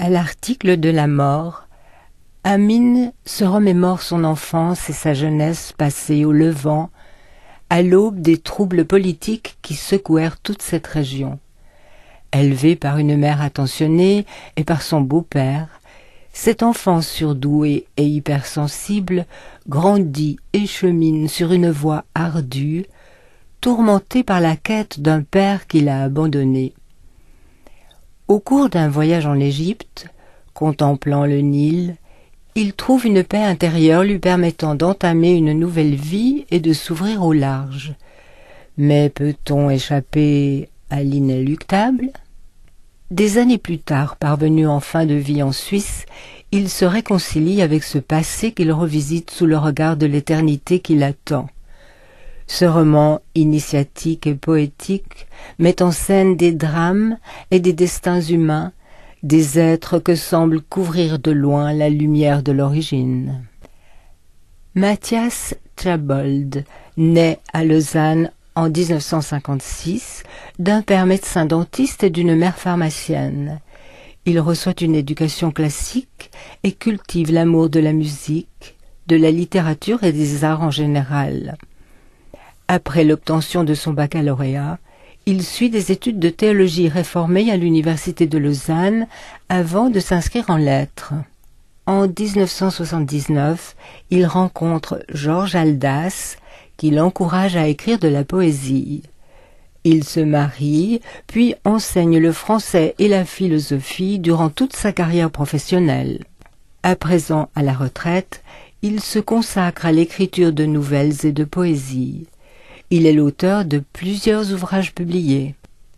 À l'article de la mort, Amine se remémore son enfance et sa jeunesse passée au Levant, à l'aube des troubles politiques qui secouèrent toute cette région. Élevée par une mère attentionnée et par son beau-père, cet enfant surdoué et hypersensible grandit et chemine sur une voie ardue, tourmenté par la quête d'un père qui l'a abandonné. Au cours d'un voyage en Égypte, contemplant le Nil, il trouve une paix intérieure lui permettant d'entamer une nouvelle vie et de s'ouvrir au large. Mais peut-on échapper à l'inéluctable ? Des années plus tard, parvenu en fin de vie en Suisse, il se réconcilie avec ce passé qu'il revisite sous le regard de l'éternité qui l'attend. Ce roman initiatique et poétique met en scène des drames et des destins humains, des êtres que semble couvrir de loin la lumière de l'origine. Matthias Tjabold naît à Lausanne en 1956 d'un père médecin dentiste et d'une mère pharmacienne. Il reçoit une éducation classique et cultive l'amour de la musique, de la littérature et des arts en général. Après l'obtention de son baccalauréat, il suit des études de théologie réformée à l'université de Lausanne avant de s'inscrire en lettres. En 1979, il rencontre Georges Haldas, qui l'encourage à écrire de la poésie. Il se marie, puis enseigne le français et la philosophie durant toute sa carrière professionnelle. À présent à la retraite, il se consacre à l'écriture de nouvelles et de poésie. Il est l'auteur de plusieurs ouvrages publiés.